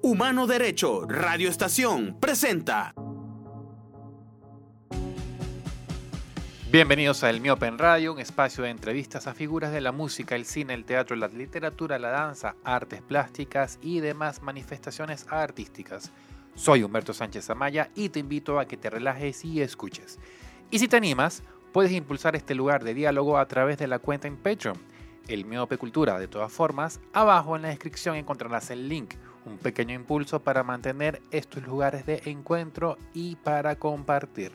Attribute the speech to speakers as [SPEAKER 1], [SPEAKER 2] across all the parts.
[SPEAKER 1] Humano Derecho Radio Estación presenta.
[SPEAKER 2] Bienvenidos a El Miope en Radio, un espacio de entrevistas a figuras de la música, el cine, el teatro, la literatura, la danza, artes plásticas y demás manifestaciones artísticas. Soy Humberto Sánchez Amaya y te invito a que te relajes y escuches. Y si te animas, puedes impulsar este lugar de diálogo a través de la cuenta en Patreon, El Miope Cultura. De todas formas, abajo en la descripción encontrarás el link, un pequeño impulso para mantener estos lugares de encuentro y para compartir.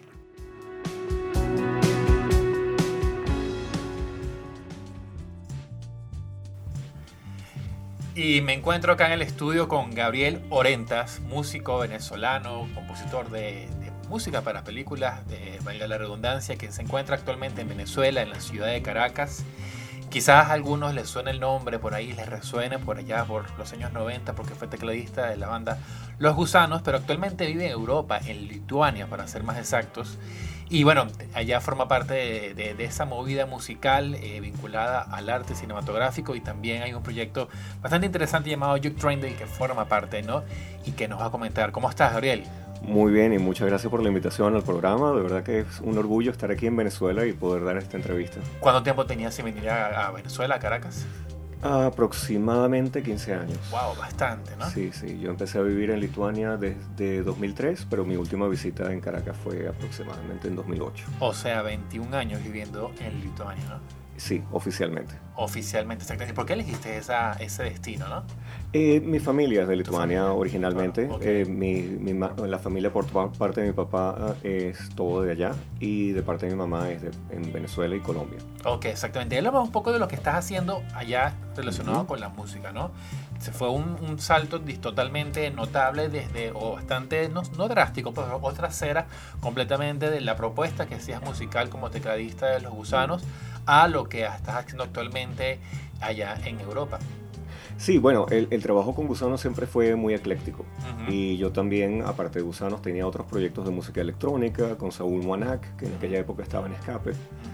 [SPEAKER 2] Y me encuentro acá en el estudio con Gabriel Orentas, músico venezolano, compositor de música para películas, valga la redundancia, que se encuentra actualmente en Venezuela, en la ciudad de Caracas. Quizás a algunos les suene el nombre, por ahí les resuene por allá por los años 90, porque fue tecladista de la banda Los Gusanos, pero actualmente vive en Europa, en Lituania para ser más exactos. Y bueno, allá forma parte de esa movida musical vinculada al arte cinematográfico, y también hay un proyecto bastante interesante llamado Juke Train del que forma parte, ¿no? Y que nos va a comentar. ¿Cómo estás, Gabriel?
[SPEAKER 3] Muy bien, y muchas gracias por la invitación al programa. De verdad que es un orgullo estar aquí en Venezuela y poder dar esta entrevista.
[SPEAKER 2] ¿Cuánto tiempo tenías sin venir a Venezuela, a Caracas?
[SPEAKER 3] Aproximadamente 15 años.
[SPEAKER 2] Wow, bastante, ¿no?
[SPEAKER 3] Sí, yo empecé a vivir en Lituania desde 2003, pero mi última visita en Caracas fue aproximadamente en 2008.
[SPEAKER 2] O sea, 21 años viviendo en Lituania, ¿no?
[SPEAKER 3] Sí, oficialmente.
[SPEAKER 2] Oficialmente, exactamente. ¿Por qué elegiste ese destino, no?
[SPEAKER 3] Mi familia es de Lituania originalmente.
[SPEAKER 2] Okay.
[SPEAKER 3] La familia por parte de mi papá es todo de allá, y de parte de mi mamá es en Venezuela y Colombia.
[SPEAKER 2] Ok, exactamente. Háblame un poco de lo que estás haciendo allá relacionado con la música, ¿no? Se fue un salto totalmente notable o bastante, no drástico, pero otra acera completamente de la propuesta que hacías musical como tecladista de Los Gusanos a lo que estás haciendo actualmente allá en Europa.
[SPEAKER 3] Sí, bueno, el trabajo con Gusanos siempre fue muy ecléctico.
[SPEAKER 2] Uh-huh.
[SPEAKER 3] Y yo también, aparte de Gusanos, tenía otros proyectos de música electrónica con Saúl Muanac, que en aquella época estaba en Escape.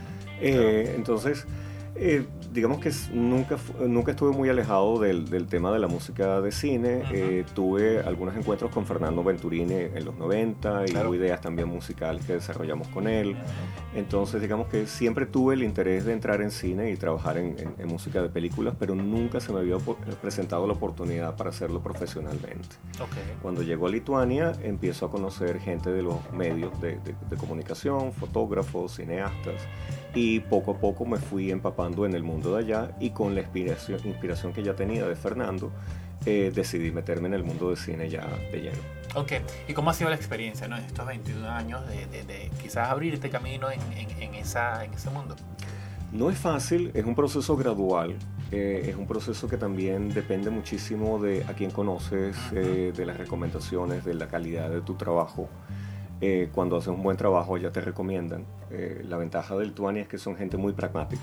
[SPEAKER 3] Entonces, digamos que nunca estuve muy alejado del tema de la música de cine.
[SPEAKER 2] Uh-huh.
[SPEAKER 3] Tuve algunos encuentros con Fernando Venturini en los 90 y
[SPEAKER 2] Claro.
[SPEAKER 3] hubo ideas también musicales que desarrollamos con él. Entonces, digamos que siempre tuve el interés de entrar en cine y trabajar en música de películas, pero nunca se me había presentado la oportunidad para hacerlo profesionalmente.
[SPEAKER 2] Okay.
[SPEAKER 3] Cuando llego a Lituania, empiezo a conocer gente de los medios de comunicación, fotógrafos, cineastas, y poco a poco me fui empapando en el mundo de allá, y con la inspiración que ya tenía de Fernando, decidí meterme en el mundo de cine ya de lleno.
[SPEAKER 2] Ok, ¿y cómo ha sido la experiencia, ¿no? En estos 21 años de quizás abrirte camino en ese mundo?
[SPEAKER 3] No es fácil, es un proceso gradual, es un proceso que también depende muchísimo de a quién conoces, de las recomendaciones, de la calidad de tu trabajo. Cuando haces un buen trabajo ya te recomiendan. La ventaja de Lituania es que son gente muy pragmática.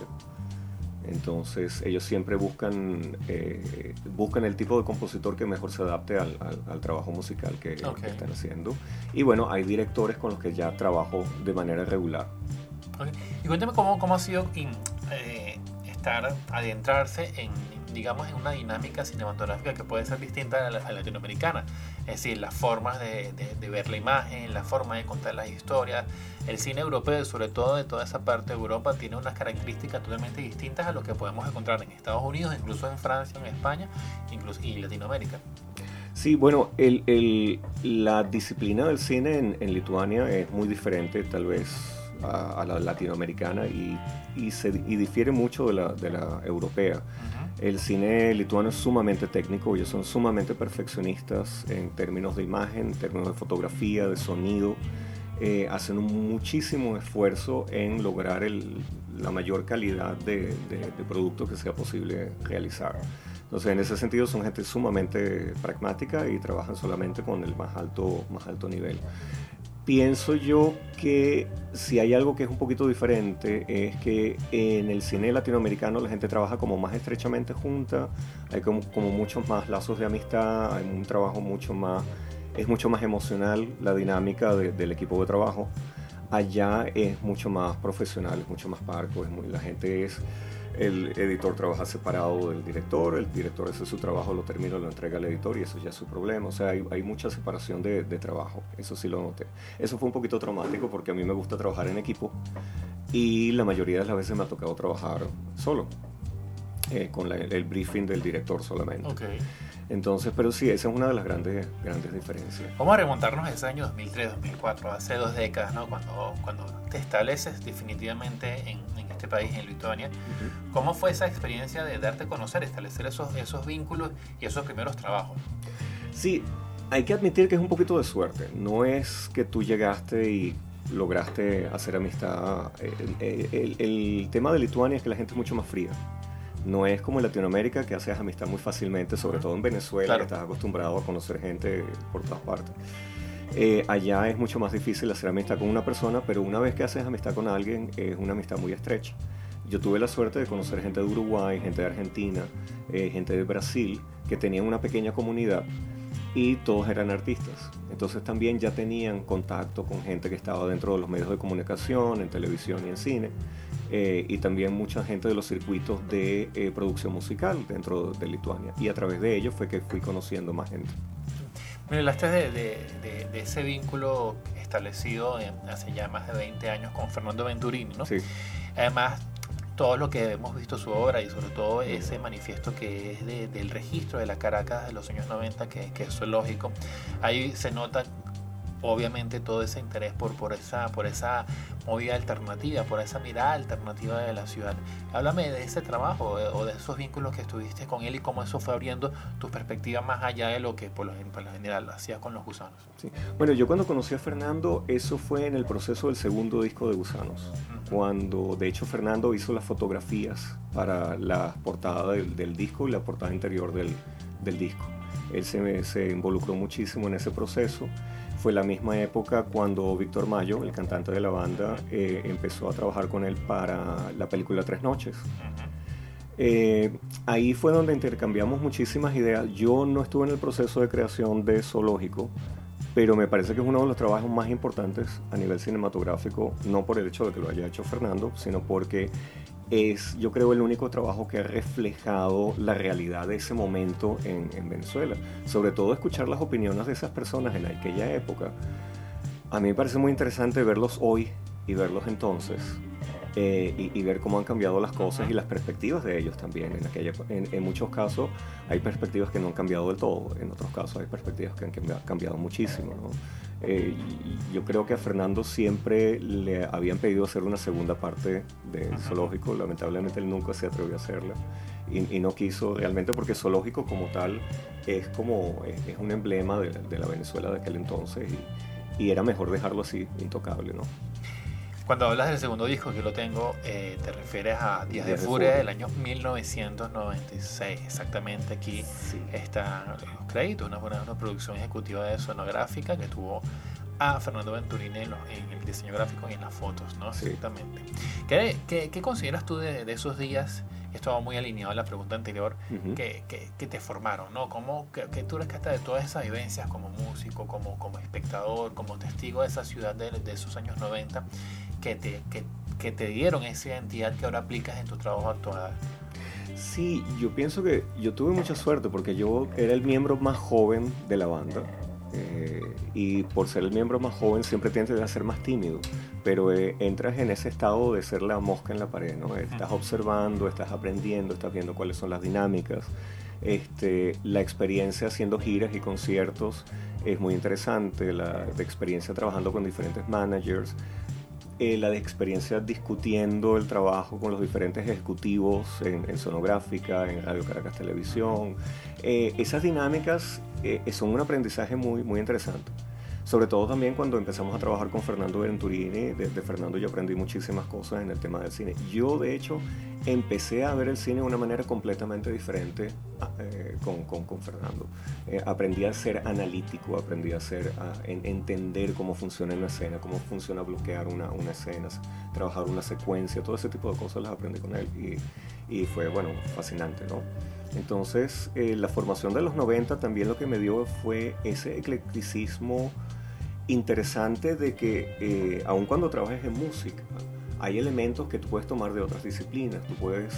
[SPEAKER 3] Entonces ellos siempre buscan el tipo de compositor que mejor se adapte al trabajo musical que están haciendo. Y bueno, hay directores con los que ya trabajo de manera regular.
[SPEAKER 2] Okay. Y cuéntame cómo ha sido adentrarse en una dinámica cinematográfica que puede ser distinta a la latinoamericana. Es decir, las formas de ver la imagen, la forma de contar las historias. El cine europeo, sobre todo de toda esa parte de Europa, tiene unas características totalmente distintas a lo que podemos encontrar en Estados Unidos, incluso en Francia, en España, incluso y Latinoamérica.
[SPEAKER 3] Sí, bueno, la disciplina del cine en Lituania es muy diferente tal vez a la latinoamericana, y difiere mucho de la europea.
[SPEAKER 2] Uh-huh.
[SPEAKER 3] El cine lituano es sumamente técnico, ellos son sumamente perfeccionistas en términos de imagen, en términos de fotografía, de sonido. Hacen muchísimo esfuerzo en lograr la mayor calidad de producto que sea posible realizar. Entonces, en ese sentido, son gente sumamente pragmática y trabajan solamente con el más alto nivel. Pienso yo que si hay algo que es un poquito diferente es que en el cine latinoamericano la gente trabaja como más estrechamente junta, hay como muchos más lazos de amistad, hay un trabajo es mucho más emocional la dinámica del equipo de trabajo. Allá es mucho más profesional, es mucho más parco, la gente es el editor trabaja separado del director, el director hace su trabajo, lo termina, lo entrega al editor y eso ya es su problema. O sea, hay mucha separación de trabajo, eso sí lo noté. Eso fue un poquito traumático porque a mí me gusta trabajar en equipo y la mayoría de las veces me ha tocado trabajar solo, con el briefing del director solamente.
[SPEAKER 2] Okay.
[SPEAKER 3] Entonces, pero sí, esa es una de las grandes diferencias.
[SPEAKER 2] Vamos a remontarnos a ese año 2003, 2004, hace 2 décadas, ¿no? Cuando te estableces definitivamente en este país, en Lituania. Uh-huh. ¿Cómo fue esa experiencia de darte a conocer, establecer esos vínculos y esos primeros trabajos?
[SPEAKER 3] Sí, hay que admitir que es un poquito de suerte. No es que tú llegaste y lograste hacer amistad. El tema de Lituania es que la gente es mucho más fría. No es como en Latinoamérica que haces amistad muy fácilmente, sobre todo en Venezuela, claro, que estás acostumbrado a conocer gente por todas partes. Allá es mucho más difícil hacer amistad con una persona, pero una vez que haces amistad con alguien es una amistad muy estrecha. Yo tuve la suerte de conocer gente de Uruguay, gente de Argentina, gente de Brasil, que tenían una pequeña comunidad y todos eran artistas. Entonces también ya tenían contacto con gente que estaba dentro de los medios de comunicación, en televisión y en cine. Y también mucha gente de los circuitos de producción musical dentro de Lituania, y a través de ellos fue que fui conociendo más gente.
[SPEAKER 2] Me hablaste de ese vínculo establecido hace ya más de 20 años con Fernando Venturini, ¿no?
[SPEAKER 3] Sí.
[SPEAKER 2] Además, todo lo que hemos visto su obra y sobre todo ese manifiesto que es del registro de la Caracas de los años 90, que es zoológico, ahí se nota obviamente todo ese interés por esa movida alternativa, por esa mirada alternativa de la ciudad. Háblame de ese trabajo o de esos vínculos que estuviste con él y cómo eso fue abriendo tu perspectiva más allá de lo que por lo general lo hacías con los Gusanos.
[SPEAKER 3] Sí. Bueno, yo cuando conocí a Fernando, eso fue en el proceso del segundo disco de Gusanos, cuando de hecho Fernando hizo las fotografías para la portada del disco y la portada interior del disco. Él se involucró muchísimo en ese proceso. Fue la misma época cuando Víctor Mayo, el cantante de la banda, empezó a trabajar con él para la película Tres Noches. Ahí fue donde intercambiamos muchísimas ideas. Yo no estuve en el proceso de creación de Zoológico, pero me parece que es uno de los trabajos más importantes a nivel cinematográfico, no por el hecho de que lo haya hecho Fernando, sino porque es, yo creo, el único trabajo que ha reflejado la realidad de ese momento en Venezuela. Sobre todo escuchar las opiniones de esas personas en aquella época. A mí me parece muy interesante verlos hoy y verlos entonces, y ver cómo han cambiado las cosas y las perspectivas de ellos también. En muchos casos hay perspectivas que no han cambiado del todo, en otros casos hay perspectivas que han cambiado muchísimo, ¿no? Yo creo que a Fernando siempre le habían pedido hacer una segunda parte de Zoológico. Lamentablemente él nunca se atrevió a hacerla y no quiso realmente, porque Zoológico como tal es un emblema de la Venezuela de aquel entonces, y era mejor dejarlo así, intocable, ¿no?
[SPEAKER 2] Cuando hablas del segundo disco, que lo tengo, te refieres a Días de Furia del año 1996. Exactamente, aquí sí están los créditos, una producción ejecutiva de sonográfica que tuvo a Fernando Venturini en el diseño gráfico y en las fotos, ¿no?
[SPEAKER 3] Sí.
[SPEAKER 2] Exactamente. ¿Qué consideras tú de esos días? Esto va muy alineado a la pregunta anterior, que te formaron, ¿no? ¿Qué tú rescatas de todas esas vivencias como músico, como espectador, como testigo de esa ciudad de esos años 90, que te dieron esa identidad que ahora aplicas en tu trabajo actual?
[SPEAKER 3] Sí, yo pienso que yo tuve mucha suerte porque yo era el miembro más joven de la banda, y por ser el miembro más joven siempre tiendes a ser más tímido, pero entras en ese estado de ser la mosca en la pared, ¿no? Estás observando, estás aprendiendo, estás viendo cuáles son las dinámicas. La experiencia haciendo giras y conciertos es muy interesante, la de experiencia trabajando con diferentes managers, la de experiencia discutiendo el trabajo con los diferentes ejecutivos en Sonográfica, en Radio Caracas Televisión. Esas dinámicas son un aprendizaje muy, muy interesante. Sobre todo también cuando empezamos a trabajar con Fernando Venturini. De Fernando yo aprendí muchísimas cosas en el tema del cine. Yo, de hecho, empecé a ver el cine de una manera completamente diferente con Fernando. Aprendí a ser analítico, aprendí a entender cómo funciona una escena, cómo funciona bloquear una escena, trabajar una secuencia, todo ese tipo de cosas las aprendí con él y fue, bueno, fascinante, ¿no? Entonces, la formación de los 90 también lo que me dio fue ese eclecticismo interesante de que aun cuando trabajes en música, hay elementos que tú puedes tomar de otras disciplinas. Tú puedes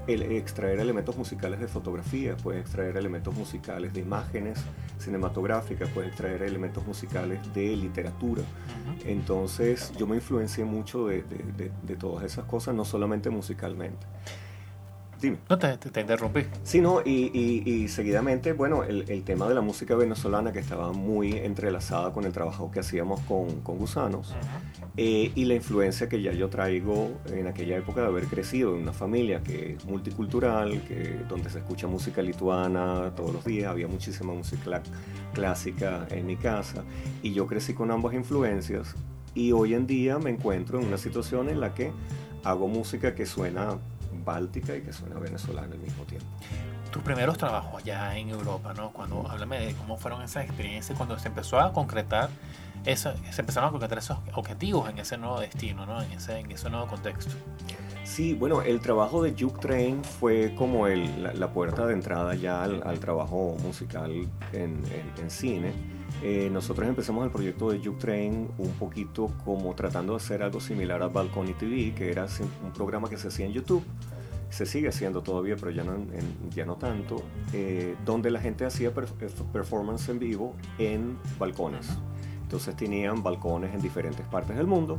[SPEAKER 3] extraer elementos musicales de fotografía, puedes extraer elementos musicales de imágenes cinematográficas, puedes extraer elementos musicales de literatura. Entonces yo me influencié mucho de todas esas cosas, no solamente musicalmente. Dime.
[SPEAKER 2] No, te interrumpí.
[SPEAKER 3] Sí, no, y seguidamente, bueno, el tema de la música venezolana, que estaba muy entrelazada con el trabajo que hacíamos con Gusanos, y la influencia que ya yo traigo en aquella época de haber crecido en una familia que es multicultural, donde se escucha música lituana todos los días, había muchísima música clásica en mi casa, y yo crecí con ambas influencias, y hoy en día me encuentro en una situación en la que hago música que suena báltica y que suena venezolana al mismo tiempo.
[SPEAKER 2] Tus primeros trabajos ya en Europa, ¿no? Háblame de cómo fueron esas experiencias cuando se empezó a concretar se empezaron a concretar esos objetivos en ese nuevo destino, ¿no? En ese nuevo contexto.
[SPEAKER 3] Sí, bueno, el trabajo de Juke Train fue como la puerta de entrada ya al trabajo musical en cine. Nosotros empezamos el proyecto de Juke Train un poquito como tratando de hacer algo similar a Balcony TV, que era un programa que se hacía en YouTube. Se sigue haciendo todavía, pero ya no tanto, donde la gente hacía performance en vivo en balcones. Entonces tenían balcones en diferentes partes del mundo.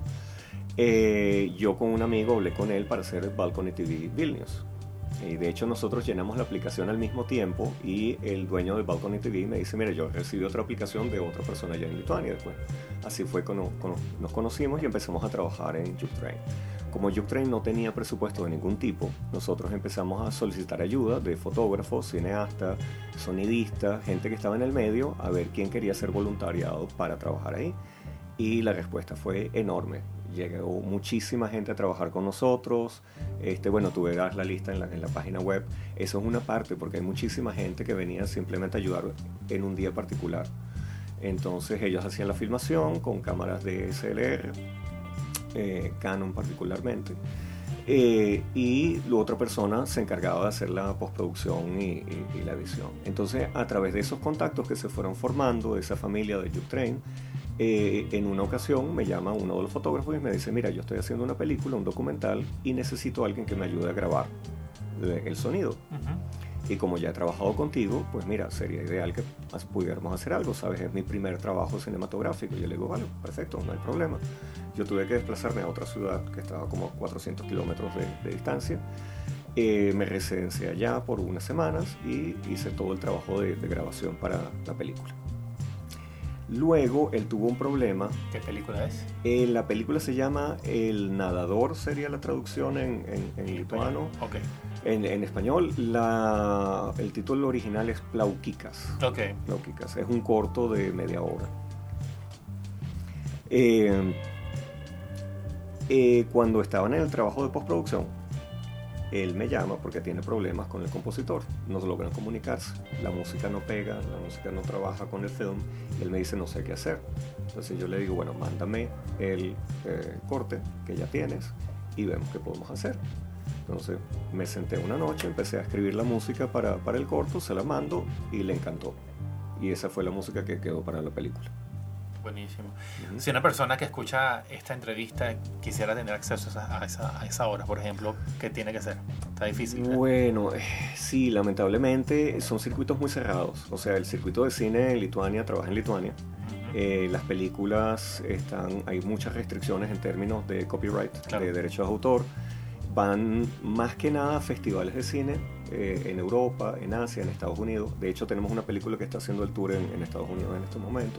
[SPEAKER 3] Yo con un amigo hablé con él para hacer el Balcony TV Vilnius. Y de hecho nosotros llenamos la aplicación al mismo tiempo, y el dueño del Balcony TV me dice, mira, yo recibí otra aplicación de otra persona allá en Lituania después. Así fue cuando nos conocimos y empezamos a trabajar en Juke Train. Como Juke Train no tenía presupuesto de ningún tipo, nosotros empezamos a solicitar ayuda de fotógrafos, cineastas, sonidistas, gente que estaba en el medio, a ver quién quería ser voluntariado para trabajar ahí. Y la respuesta fue enorme. Llegó muchísima gente a trabajar con nosotros. Bueno, tú verás la lista en la página web. Eso es una parte, porque hay muchísima gente que venía simplemente a ayudar en un día particular. Entonces ellos hacían la filmación con cámaras de DSLR, Canon particularmente, y la otra persona se encargaba de hacer la postproducción y la edición. Entonces, a través de esos contactos que se fueron formando, de esa familia de Juke Train, en una ocasión me llama uno de los fotógrafos y me dice, mira, yo estoy haciendo una película, un documental, y necesito a alguien que me ayude a grabar el sonido. Y como ya he trabajado contigo, pues mira, sería ideal que pudiéramos hacer algo, ¿sabes? Es mi primer trabajo cinematográfico. Y yo le digo, vale, perfecto, no hay problema. Yo tuve que desplazarme a otra ciudad que estaba como a 400 kilómetros de distancia. Me residencié allá por unas semanas y hice todo el trabajo de grabación para la película. Luego él tuvo un problema.
[SPEAKER 2] ¿Qué película es?
[SPEAKER 3] La película se llama El Nadador, sería la traducción en lituano.
[SPEAKER 2] Okay.
[SPEAKER 3] En español, el título original es Plaukikas.
[SPEAKER 2] Okay.
[SPEAKER 3] Plaukikas. Es un corto de media hora. Cuando estaban en el trabajo de postproducción, él me llama porque tiene problemas con el compositor. No logran comunicarse. La música no pega, la música no trabaja con el film. Y él me dice, no sé qué hacer. Entonces yo le digo, bueno, mándame el corte que ya tienes y vemos qué podemos hacer. Entonces me senté una noche, empecé a escribir la música para el corto, se la mando y le encantó. Y esa fue la música que quedó para la película.
[SPEAKER 2] Buenísimo. Si una persona que escucha esta entrevista quisiera tener acceso a esa hora, por ejemplo, ¿qué tiene que hacer? Está difícil, ¿eh?
[SPEAKER 3] Bueno, sí, lamentablemente son circuitos muy cerrados. O sea, el circuito de cine en Lituania trabaja en Lituania. Las películas hay muchas restricciones en términos de copyright, claro, de derechos de autor. Van más que nada a festivales de cine en Europa, en Asia, en Estados Unidos. De hecho, tenemos una película que está haciendo el tour en Estados Unidos en estos momentos.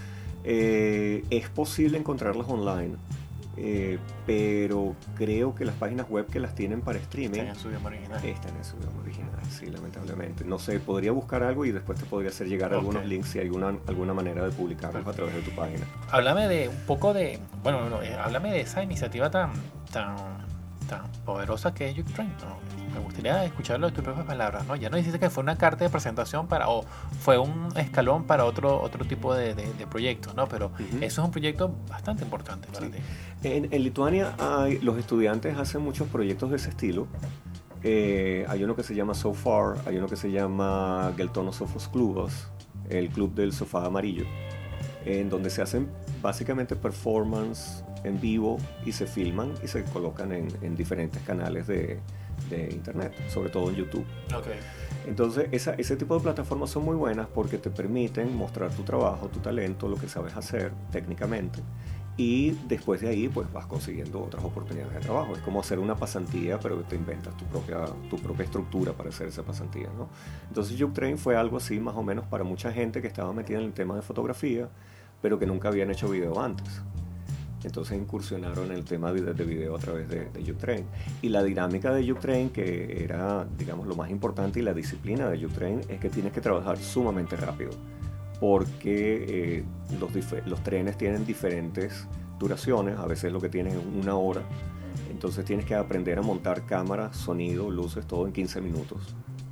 [SPEAKER 3] Es posible encontrarlas online, pero creo que las páginas web que las tienen para streaming
[SPEAKER 2] están en su idioma original.
[SPEAKER 3] Están en su idioma original, sí, lamentablemente. No sé, podría buscar algo y después te podría hacer llegar algunos links si hay alguna manera de publicarlos a través de tu página.
[SPEAKER 2] Háblame de un poco de, háblame de esa iniciativa tan poderosa que es Juke Train, ¿no? Me gustaría escucharlo de tus propias palabras, ¿no? Ya no dijiste que fue una carta de presentación o fue un escalón para otro tipo de proyectos, ¿no? Pero eso es un proyecto bastante importante para ti.
[SPEAKER 3] En Lituania los estudiantes hacen muchos proyectos de ese estilo. Hay uno que se llama So Far, hay uno que se llama Geltonos Sofos Klubas, el club del sofá amarillo, en donde se hacen básicamente performance en vivo y se filman y se colocan en diferentes canales de de internet, sobre todo en YouTube.
[SPEAKER 2] Okay.
[SPEAKER 3] Entonces, ese tipo de plataformas son muy buenas porque te permiten mostrar tu trabajo, tu talento, lo que sabes hacer técnicamente. Y después de ahí, pues vas consiguiendo otras oportunidades de trabajo. Es como hacer una pasantía, pero te inventas tu propia estructura para hacer esa pasantía, ¿no? Entonces, YouTrain fue algo así, más o menos, para mucha gente que estaba metida en el tema de fotografía, pero que nunca habían hecho video antes. Entonces incursionaron en el tema de video a través de YouTrain. Y la dinámica de YouTrain, que era, digamos, lo más importante, y la disciplina de YouTrain, es que tienes que trabajar sumamente rápido, porque los trenes tienen diferentes duraciones, a veces lo que tienen es 1 hora. Entonces tienes que aprender a montar cámaras, sonido, luces, todo en 15 minutos.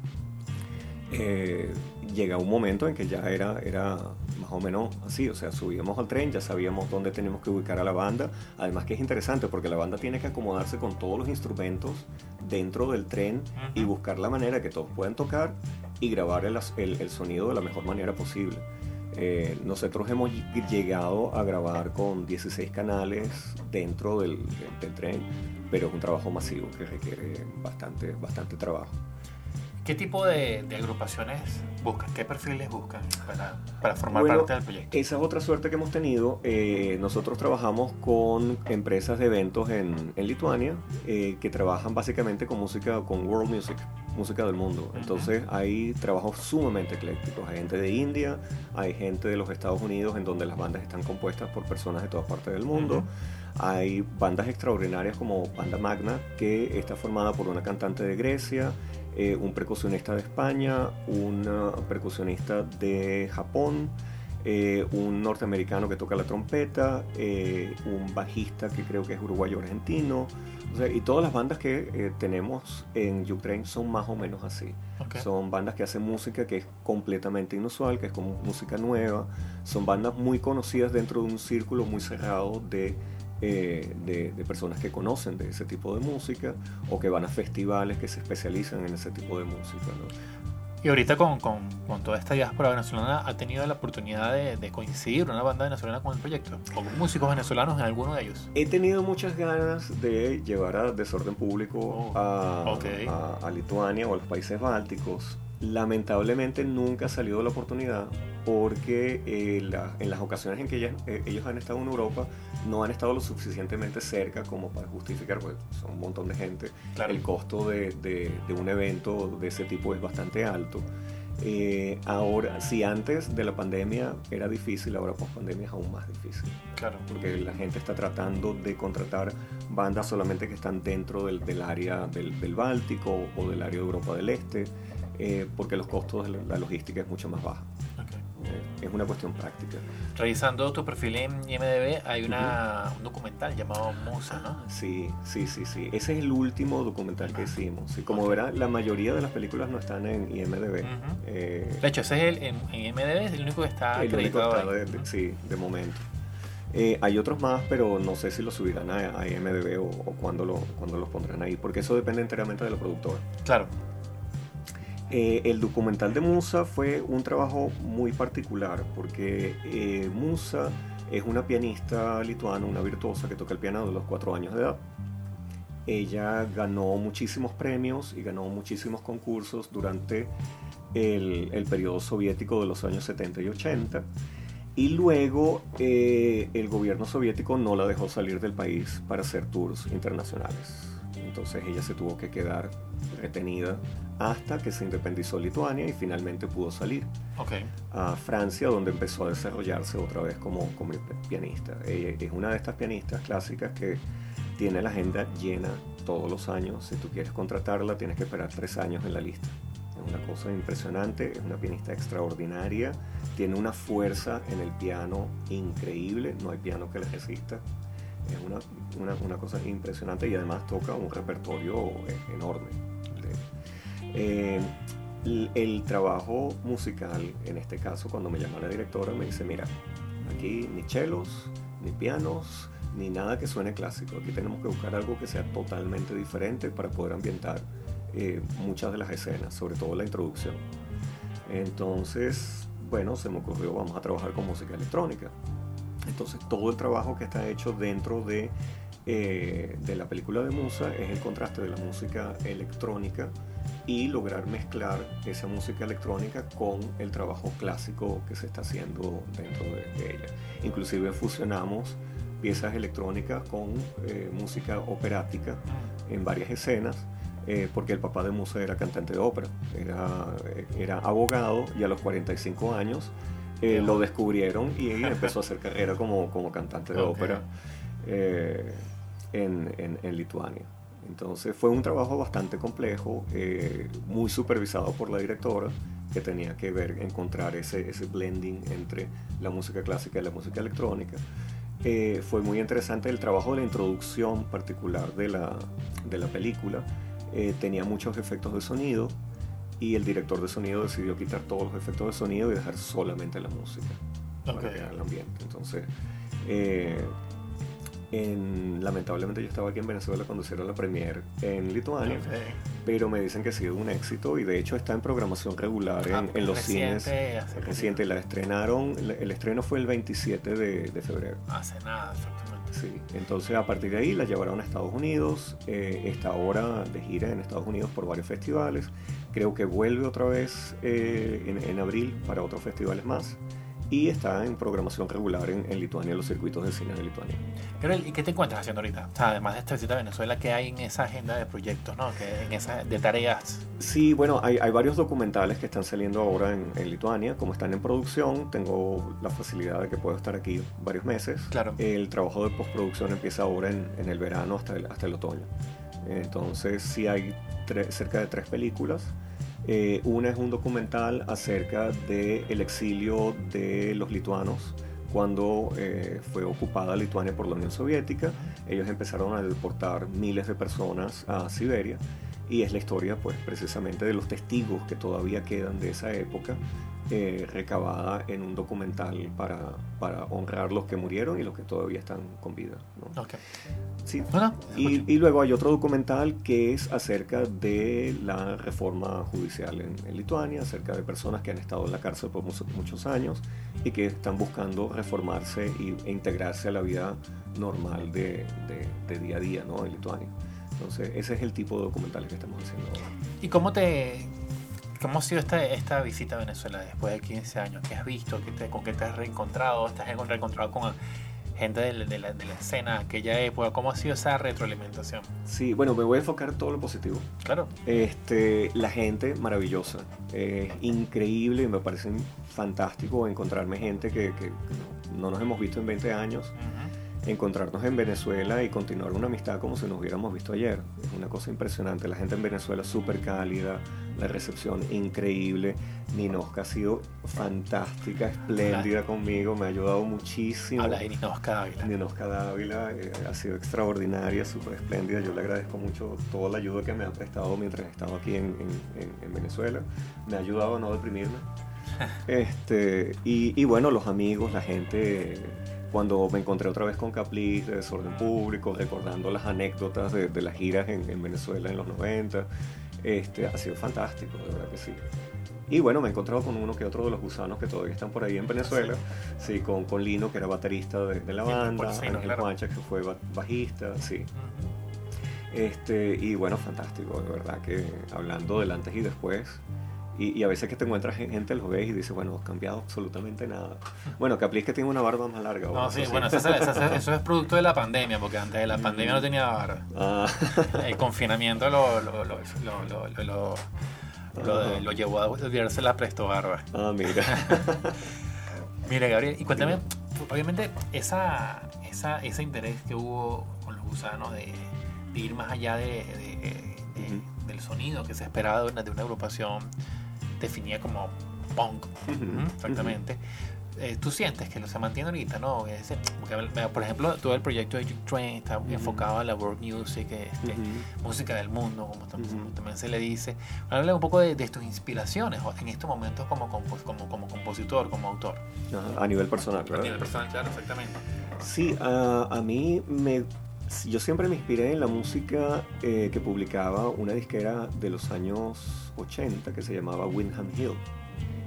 [SPEAKER 3] Llega un momento en que ya era más o menos así, o sea, subíamos al tren, ya sabíamos dónde teníamos que ubicar a la banda. Además que es interesante porque la banda tiene que acomodarse con todos los instrumentos dentro del tren y buscar la manera que todos puedan tocar y grabar el sonido de la mejor manera posible. Nosotros hemos llegado a grabar con 16 canales dentro del tren, pero es un trabajo masivo que requiere bastante trabajo.
[SPEAKER 2] ¿Qué tipo de agrupaciones buscan? ¿Qué perfiles buscan para formar parte del proyecto?
[SPEAKER 3] Esa es otra suerte que hemos tenido. Nosotros trabajamos con empresas de eventos en Lituania que trabajan básicamente con música, con world music, música del mundo. Entonces hay trabajos sumamente eclécticos. Hay gente de India, hay gente de los Estados Unidos, en donde las bandas están compuestas por personas de todas partes del mundo. Hay bandas extraordinarias como Banda Magna, que está formada por una cantante de Grecia, un percusionista de España, una percusionista de Japón, un norteamericano que toca la trompeta, un bajista que creo que es uruguayo argentino. O sea, y todas las bandas que tenemos en YouTrain son más o menos así. Okay. Son bandas que hacen música que es completamente inusual, que es como música nueva. Son bandas muy conocidas dentro de un círculo muy cerrado de personas que conocen de ese tipo de música o que van a festivales que se especializan en ese tipo de música, ¿no?
[SPEAKER 2] Y ahorita con toda esta diáspora venezolana, ¿ha tenido la oportunidad de coincidir una banda venezolana con el proyecto? ¿O con músicos venezolanos en alguno de ellos?
[SPEAKER 3] He tenido muchas ganas de llevar a Desorden Público a Lituania o a los países bálticos. Lamentablemente nunca ha salido la oportunidad porque en las ocasiones en que ellos han estado en Europa no han estado lo suficientemente cerca como para justificar, pues son un montón de gente. Claro. El costo de un evento de ese tipo es bastante alto. Ahora, si antes de la pandemia era difícil, ahora post pandemia es aún más difícil.
[SPEAKER 2] Claro.
[SPEAKER 3] Porque la gente está tratando de contratar bandas solamente que están dentro del área del Báltico o del área de Europa del Este, porque los costos de la logística es mucho más baja. Okay. Es una cuestión práctica.
[SPEAKER 2] Revisando tu perfil en IMDb hay un documental llamado Musa, ¿no?
[SPEAKER 3] Sí. Ese es el último documental que hicimos. Y como verás, la mayoría de las películas no están en IMDb.
[SPEAKER 2] De hecho, ese es en IMDb es el único que está acreditado.
[SPEAKER 3] Sí, de momento. Hay otros más, pero no sé si los subirán a IMDb o cuándo los pondrán ahí, porque eso depende enteramente de la productora.
[SPEAKER 2] Claro.
[SPEAKER 3] El documental de Musa fue un trabajo muy particular porque Musa es una pianista lituana, una virtuosa que toca el piano de los 4 años de edad. Ella ganó muchísimos premios y ganó muchísimos concursos durante el periodo soviético de los años 70 y 80. Y luego el gobierno soviético no la dejó salir del país para hacer tours internacionales. Entonces ella se tuvo que quedar retenida hasta que se independizó Lituania y finalmente pudo salir a Francia, donde empezó a desarrollarse otra vez como pianista. Ella es una de estas pianistas clásicas que tiene la agenda llena todos los años. Si tú quieres contratarla, tienes que esperar 3 años en la lista. Es una cosa impresionante, es una pianista extraordinaria, tiene una fuerza en el piano increíble, no hay piano que le resista. Es una cosa impresionante y además toca un repertorio enorme. El trabajo musical, en este caso, cuando me llamó la directora, me dice, mira, aquí ni chelos, ni pianos, ni nada que suene clásico. Aquí tenemos que buscar algo que sea totalmente diferente para poder ambientar muchas de las escenas, sobre todo la introducción. Entonces, bueno, se me ocurrió, vamos a trabajar con música electrónica. Entonces todo el trabajo que está hecho dentro de de la película de Musa es el contraste de la música electrónica y lograr mezclar esa música electrónica con el trabajo clásico que se está haciendo dentro de ella. Inclusive fusionamos piezas electrónicas con música operática en varias escenas, porque el papá de Musa era cantante de ópera, era abogado, y a los 45 años lo descubrieron y empezó a hacer carrera como cantante de ópera en Lituania. Entonces fue un trabajo bastante complejo, muy supervisado por la directora, que tenía que encontrar ese blending entre la música clásica y la música electrónica. Fue muy interesante el trabajo de la introducción particular de la película. Tenía muchos efectos de sonido, y el director de sonido decidió quitar todos los efectos de sonido y dejar solamente la música para crear el ambiente. Entonces, lamentablemente yo estaba aquí en Venezuela cuando hicieron la premiere en Lituania, pero me dicen que ha sido un éxito, y de hecho está en programación regular en los cines. Reciente, la estrenaron, el estreno fue el 27 de febrero.
[SPEAKER 2] Hace nada, exactamente.
[SPEAKER 3] Sí, entonces a partir de ahí la llevaron a Estados Unidos, está ahora de gira en Estados Unidos por varios festivales. Creo que vuelve otra vez en abril para otros festivales más, y está en programación regular en Lituania, los circuitos de cine de Lituania.
[SPEAKER 2] Gabriel, ¿y qué te encuentras haciendo ahorita? O sea, además de esta visita a Venezuela, ¿qué hay en esa agenda de proyectos, ¿no? De tareas?
[SPEAKER 3] Sí, bueno, hay varios documentales que están saliendo ahora en Lituania. Como están en producción, tengo la facilidad de que puedo estar aquí varios meses.
[SPEAKER 2] Claro.
[SPEAKER 3] El trabajo de postproducción empieza ahora en el verano hasta el otoño. Entonces sí hay cerca de 3 películas. Una es un documental acerca del exilio de los lituanos cuando fue ocupada Lituania por la Unión Soviética. Ellos empezaron a deportar miles de personas a Siberia, y es la historia, pues, precisamente de los testigos que todavía quedan de esa época, recabada en un documental para honrar los que murieron y los que todavía están con vida, ¿no?
[SPEAKER 2] Okay.
[SPEAKER 3] Sí. Y luego hay otro documental que es acerca de la reforma judicial en Lituania, acerca de personas que han estado en la cárcel por muchos años y que están buscando reformarse e integrarse a la vida normal de día a día, ¿no?, en Lituania. Entonces ese es el tipo de documentales que estamos haciendo ahora.
[SPEAKER 2] ¿Y cómo ha sido esta visita a Venezuela después de 15 años? ¿Qué has visto? ¿Con qué te has reencontrado? ¿Te has reencontrado con gente de la escena de aquella época? ¿Cómo ha sido esa retroalimentación?
[SPEAKER 3] Sí, bueno, me voy a enfocar en todo lo positivo.
[SPEAKER 2] Claro.
[SPEAKER 3] La gente maravillosa, increíble, y me parece fantástico encontrarme gente que no nos hemos visto en 20 años. Encontrarnos en Venezuela y continuar una amistad como si nos hubiéramos visto ayer. Es una cosa impresionante. La gente en Venezuela súper cálida, la recepción increíble. Ninoska ha sido fantástica, espléndida conmigo, me ha ayudado muchísimo.
[SPEAKER 2] Habla de Ninoska Dávila.
[SPEAKER 3] Ninoska Dávila ha sido extraordinaria, súper espléndida. Yo le agradezco mucho toda la ayuda que me ha prestado mientras he estado aquí en Venezuela. Me ha ayudado a no deprimirme. Y bueno, los amigos, la gente. Cuando me encontré otra vez con Capliz de Desorden Público, recordando las anécdotas de las giras en Venezuela en los 90, ha sido fantástico, de verdad que sí. Y bueno, me he encontrado con uno que otro de los gusanos que todavía están por ahí en Venezuela, sí, con Lino, que era baterista de la banda, Ángel Juancha, que fue bajista, sí. Y bueno, fantástico, de verdad que hablando del antes y después. Y a veces que te encuentras gente, los ves y dices, bueno, no ha cambiado absolutamente nada. Bueno, Capliz que tiene una barba más larga.
[SPEAKER 2] No, sí, bueno, eso es producto de la pandemia, porque antes de la pandemia no tenía barba. El confinamiento lo llevó a olvidarse la presto barba.
[SPEAKER 3] Mira.
[SPEAKER 2] Mira, Gabriel, y cuéntame, obviamente, ese interés que hubo con los gusanos de ir más allá del sonido que se esperaba de una agrupación definida como punk, exactamente. Tú sientes que se mantiene ahorita, ¿no? Porque, por ejemplo, todo el proyecto de Juke Train está enfocado a la world music, música del mundo, como también se le dice. Habla un poco de tus inspiraciones en estos momentos como compositor, como autor.
[SPEAKER 3] A nivel personal, ¿verdad?
[SPEAKER 2] A nivel personal, claro, exactamente.
[SPEAKER 3] Sí, a mí yo siempre me inspiré en la música que publicaba una disquera de los años 80 que se llamaba Windham Hill.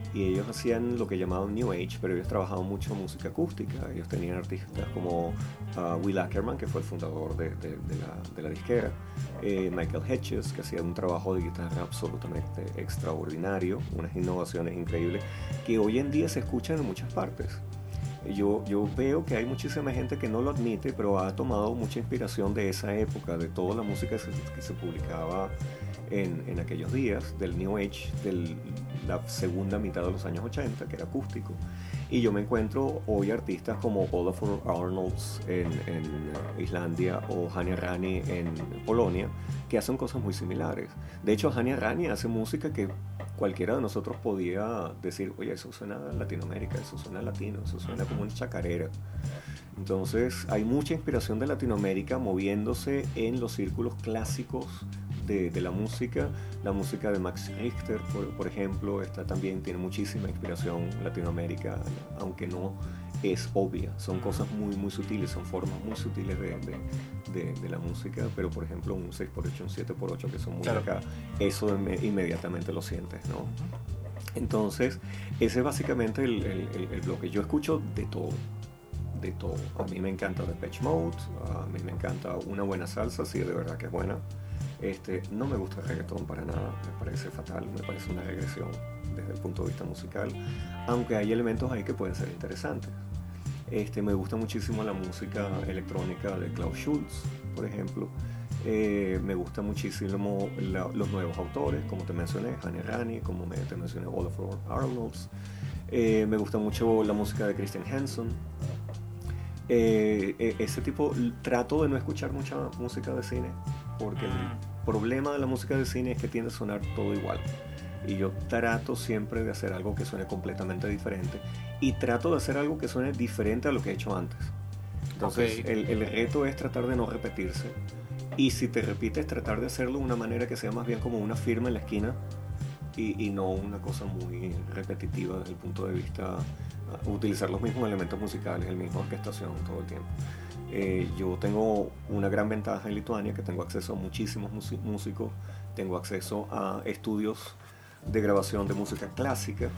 [SPEAKER 3] y ellos hacían lo que llamaban New Age, pero ellos trabajaban mucho música acústica. Ellos tenían artistas como Will Ackerman, que fue el fundador de la disquera, Michael Hedges, que hacía un trabajo de guitarra absolutamente extraordinario, unas innovaciones increíbles que hoy en día se escuchan en muchas partes. Yo veo que hay muchísima gente que no lo admite, pero ha tomado mucha inspiración de esa época, de toda la música que se publicaba en aquellos días, del New Age, de la segunda mitad de los años 80, que era acústico. Y yo me encuentro hoy artistas como Olafur Arnalds en Islandia o Hania Rani en Polonia, que hacen cosas muy similares. De hecho, Hania Rani hace música que cualquiera de nosotros podía decir, oye, eso suena a Latinoamérica, eso suena latino, eso suena como una chacarera. Entonces hay mucha inspiración de Latinoamérica moviéndose en los círculos clásicos de la música de Max Richter, por ejemplo, también tiene muchísima inspiración Latinoamérica, aunque no es obvia, son cosas muy, muy sutiles, son formas muy sutiles de la música, pero por ejemplo un 6x8, un 7x8 que son muy acá, eso inmediatamente lo sientes, ¿no? Entonces, ese es básicamente el bloque. Yo escucho de todo. A mí me encanta Depeche Mode, a mí me encanta una buena salsa, sí, de verdad que es buena. No me gusta el reggaetón para nada, me parece fatal, me parece una regresión desde el punto de vista musical, aunque hay elementos ahí que pueden ser interesantes. Me gusta muchísimo la música electrónica de Klaus Schulze, por ejemplo. Me gusta muchísimo los nuevos autores, como te mencioné, Hania Rani, como te mencioné, Olafur Arnalds. Me gusta mucho la música de Christian Hansen. Ese tipo, trato de no escuchar mucha música de cine, porque el problema de la música de cine es que tiende a sonar todo igual. Y yo trato siempre de hacer algo que suene completamente diferente, y trato de hacer algo que suene diferente a lo que he hecho antes. Entonces, el reto es tratar de no repetirse, y si te repites, tratar de hacerlo de una manera que sea más bien como una firma en la esquina, y no una cosa muy repetitiva desde el punto de vista utilizar los mismos elementos musicales, la misma orquestación todo el tiempo. Yo tengo una gran ventaja en Lituania, que tengo acceso a muchísimos músicos, tengo acceso a estudios de grabación de música clásica.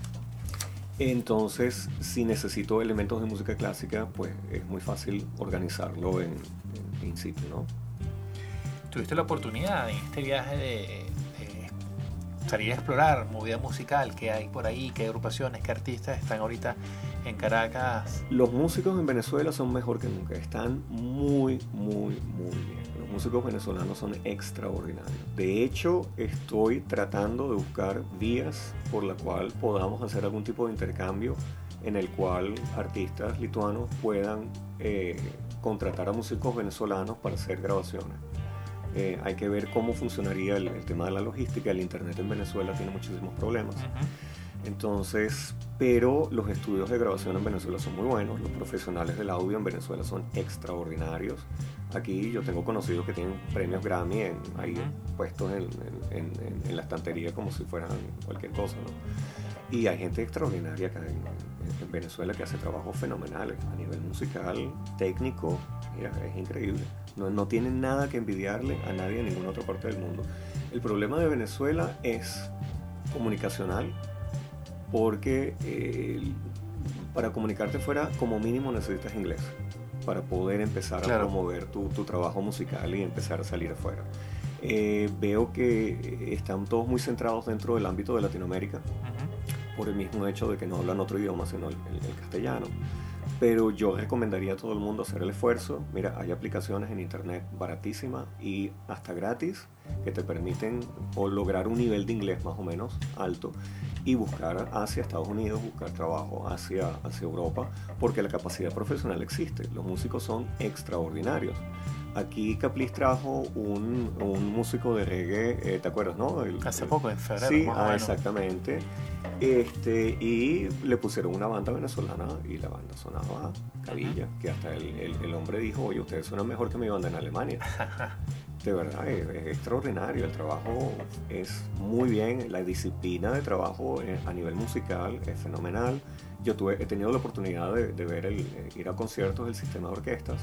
[SPEAKER 3] Entonces, si necesito elementos de música clásica, pues es muy fácil organizarlo en situ, ¿no?
[SPEAKER 2] ¿Tuviste la oportunidad en este viaje de salir a explorar movida musical? ¿Qué hay por ahí? ¿Qué agrupaciones, qué artistas están ahorita en Caracas?
[SPEAKER 3] Los músicos en Venezuela son mejor que nunca, están muy, muy, muy bien. Los músicos venezolanos son extraordinarios. De hecho, estoy tratando de buscar vías por la cual podamos hacer algún tipo de intercambio en el cual artistas lituanos puedan contratar a músicos venezolanos para hacer grabaciones. Hay que ver cómo funcionaría el tema de la logística. El internet en Venezuela tiene muchísimos problemas. Entonces, pero los estudios de grabación en Venezuela son muy buenos. Los profesionales del audio en Venezuela son extraordinarios. Aquí yo tengo conocidos que tienen premios Grammy ahí puestos en la estantería como si fueran cualquier cosa, ¿no? Y hay gente extraordinaria acá en Venezuela que hace trabajos fenomenales a nivel musical, técnico. Mira, es increíble. No tienen nada que envidiarle a nadie en ninguna otra parte del mundo. El problema de Venezuela es comunicacional, porque para comunicarte fuera, como mínimo necesitas inglés para poder empezar a promover tu trabajo musical y empezar a salir afuera. Veo que están todos muy centrados dentro del ámbito de Latinoamérica, por el mismo hecho de que no hablan otro idioma sino el castellano. Pero yo recomendaría a todo el mundo hacer el esfuerzo. Mira, hay aplicaciones en internet baratísimas y hasta gratis que te permiten lograr un nivel de inglés más o menos alto y buscar hacia Estados Unidos, buscar trabajo hacia Europa, porque la capacidad profesional existe. Los músicos son extraordinarios. Aquí Capliz trajo un músico de reggae, ¿te acuerdas, no?
[SPEAKER 2] Hace poco, en febrero.
[SPEAKER 3] Sí, exactamente. Y le pusieron una banda venezolana y la banda sonaba cabilla, que hasta el hombre dijo, oye, ustedes suenan mejor que mi banda en Alemania. De verdad, es extraordinario, el trabajo es muy bien, la disciplina de trabajo a nivel musical es fenomenal. Yo he tenido la oportunidad de ver ir a conciertos del sistema de orquestas.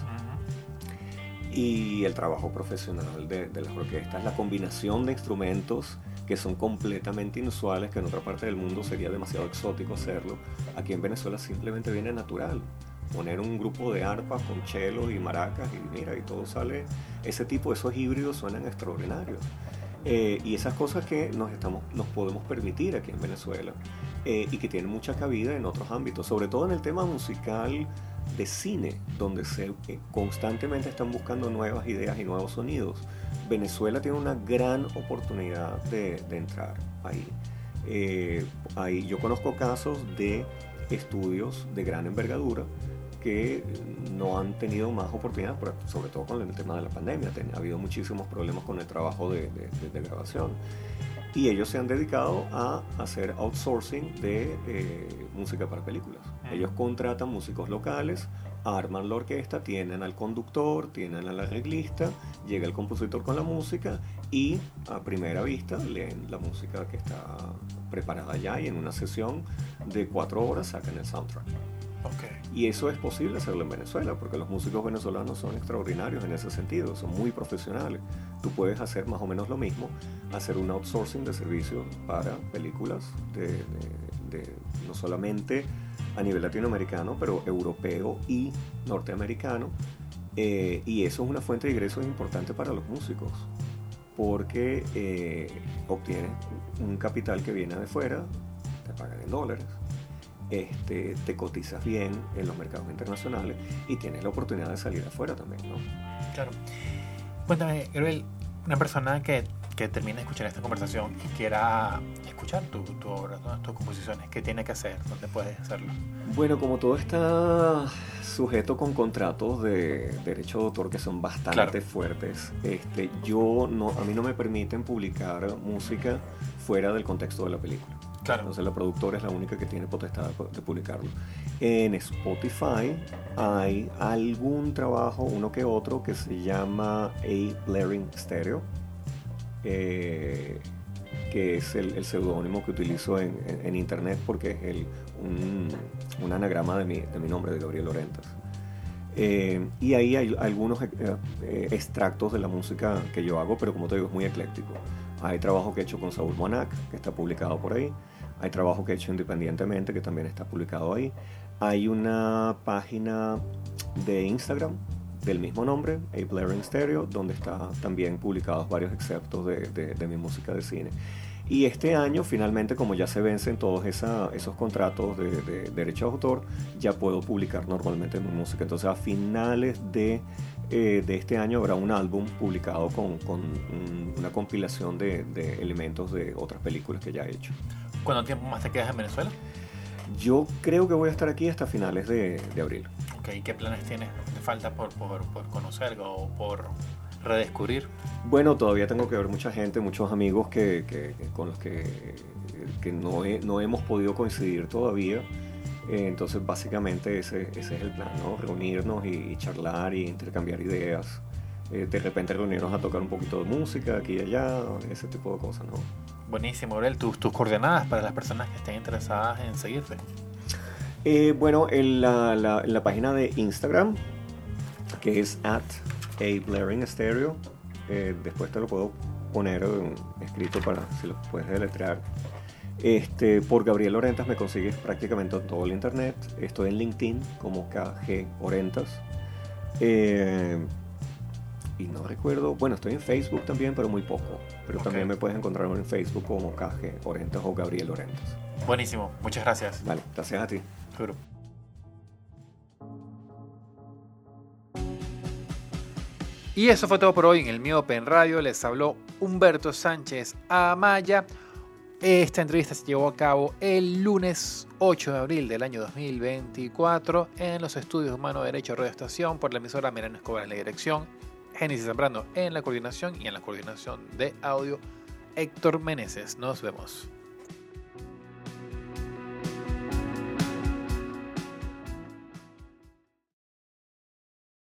[SPEAKER 3] Y el trabajo profesional de las orquestas, la combinación de instrumentos que son completamente inusuales, que en otra parte del mundo sería demasiado exótico hacerlo. Aquí en Venezuela simplemente viene natural. Poner un grupo de arpas con chelos y maracas y mira, y todo sale, esos híbridos suenan extraordinarios. Y esas cosas que nos podemos permitir aquí en Venezuela y que tienen mucha cabida en otros ámbitos, sobre todo en el tema musical de cine, donde constantemente están buscando nuevas ideas y nuevos sonidos. Venezuela tiene una gran oportunidad de entrar ahí. Yo conozco casos de estudios de gran envergadura que no han tenido más oportunidad, sobre todo con el tema de la pandemia. Ha habido muchísimos problemas con el trabajo de grabación. Y ellos se han dedicado a hacer outsourcing de música para películas. Ellos contratan músicos locales, arman la orquesta, tienen al conductor, tienen al arreglista, llega el compositor con la música y a primera vista leen la música que está preparada ya y en una sesión de 4 horas sacan el soundtrack.
[SPEAKER 2] Okay.
[SPEAKER 3] Y eso es posible hacerlo en Venezuela, porque los músicos venezolanos son extraordinarios en ese sentido, son muy profesionales. Tú puedes hacer más o menos lo mismo, hacer un outsourcing de servicios para películas no solamente a nivel latinoamericano, pero europeo y norteamericano. Y eso es una fuente de ingresos importante para los músicos, porque obtienes un capital que viene de fuera, te pagan en dólares. Te cotizas bien en los mercados internacionales y tienes la oportunidad de salir afuera también, ¿no?
[SPEAKER 2] Claro. Cuéntame, Gabriel, una persona que termine de escuchar esta conversación y quiera escuchar tu obra, tus composiciones, ¿qué tiene que hacer? ¿Dónde puedes hacerlo?
[SPEAKER 3] Bueno, como todo está sujeto con contratos de derecho de autor que son bastante fuertes, a mí no me permiten publicar música fuera del contexto de la película.
[SPEAKER 2] Claro.
[SPEAKER 3] Entonces la productora es la única que tiene potestad de publicarlo. En Spotify hay algún trabajo, uno que otro, que se llama A Blaring Stereo, que es el seudónimo que utilizo en internet porque es un anagrama de mi nombre, de Gabriel Orentas. Y ahí hay algunos extractos de la música que yo hago, pero como te digo, es muy ecléctico. Hay trabajo que he hecho con Saúl Monac, que está publicado por ahí. Hay trabajo que he hecho independientemente, que también está publicado ahí. Hay una página de Instagram del mismo nombre, A Blaring Stereo, donde está también publicados varios excerptos de mi música de cine. Y este año, finalmente, como ya se vencen todos esos contratos de derecho de autor, ya puedo publicar normalmente mi música. Entonces, a finales de este año habrá un álbum publicado con una compilación de elementos de otras películas que ya he hecho.
[SPEAKER 2] ¿Cuánto tiempo más te quedas en Venezuela?
[SPEAKER 3] Yo creo que voy a estar aquí hasta finales de abril.
[SPEAKER 2] Ok, ¿qué planes tienes? ¿Te falta por conocer o por redescubrir?
[SPEAKER 3] Bueno, todavía tengo que ver mucha gente, muchos amigos con los que no hemos podido coincidir todavía. Entonces, básicamente ese es el plan, ¿no? Reunirnos y charlar y intercambiar ideas. De repente reunirnos a tocar un poquito de música aquí y allá, ese tipo de cosas, ¿no?
[SPEAKER 2] Buenísimo, Gabriel. Tus coordenadas para las personas que estén interesadas en seguirte.
[SPEAKER 3] Bueno, en la página de Instagram, que es @ablaringstereo, después te lo puedo poner escrito para si lo puedes deletrear. Por Gabriel Orentas me consigues prácticamente en todo el internet. Estoy en LinkedIn como KG Orentas. Y no recuerdo, bueno, estoy en Facebook también, pero muy poco. Pero también me puedes encontrar en Facebook como KG Orentas o Gabriel Orentas.
[SPEAKER 2] Buenísimo, muchas gracias.
[SPEAKER 3] Vale, gracias a ti.
[SPEAKER 2] Seguro. Y eso fue todo por hoy en el Miope en Radio. Les habló Humberto Sánchez Amaya. Esta entrevista se llevó a cabo el lunes 8 de abril del año 2024 en los estudios Humano Derecho Radio Estación por la emisora Mirano Escobar en la dirección, Génesis Zambrano en la coordinación y en la coordinación de audio Héctor Meneses. Nos vemos.